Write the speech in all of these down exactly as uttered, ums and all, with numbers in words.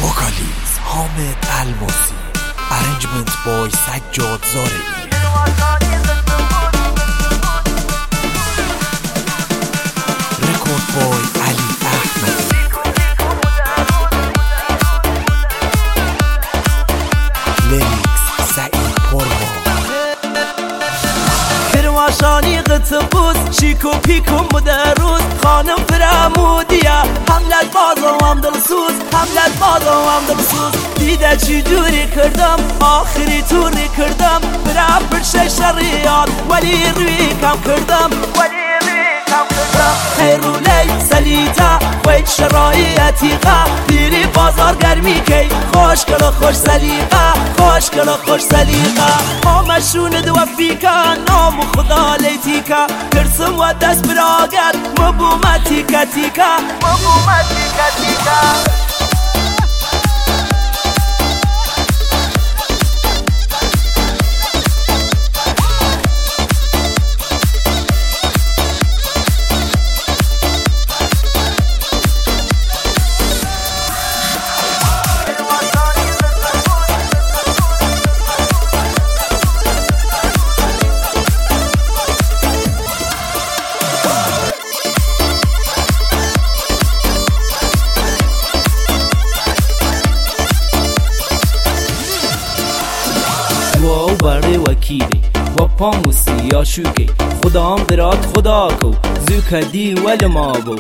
وکالیز حامد الماسی، ارنجمنت بای سجاد زارعی، رکورد بای علی احمدی، لیریکس سعید پرما. کرماشانی قطبوز شیکو پیکو مدروز خانم فرامودیه حملت بازم هم دلسوز حملت بازم هم دلسوز دیده چی دوری کردم آخری توری کردم برا برشه شریان ولی روی کم کردم ولی روی کم کردم خیرولی سلیتا خوید شرایطیقه دیری بازار گرمی کی خوش کلا خوش سلیقه خوش کلا خوش سلیقه آمشون دو فیکا نام خدا لیتیکا ترسم و دست براگت مبومت تیکا تیکا مبومت تیکا تیکا. و برای وکیلی و پاموسی یا شوکی خدا هم درات خدا کو زوکدی ول ما بو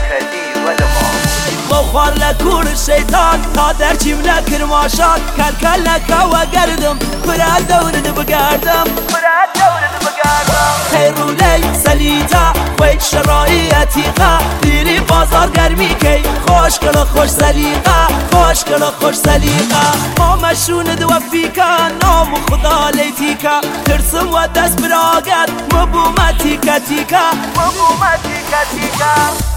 با خوار لکور شیطان تا در چیم لکر ماشان کل لکا و گردم برا دورد بگردم برا دورد بگردم خیرولی سلیتا خوید شرایطیقه دیری بازار گرمی کی خوش کلا خوش سلیقه خوش کلا خوش سلیقه آمشون دو فیکا نام خدا لیتیکا ترسم و دست براگت مبومت تیکا تیکا مبومت تیکا تیکا.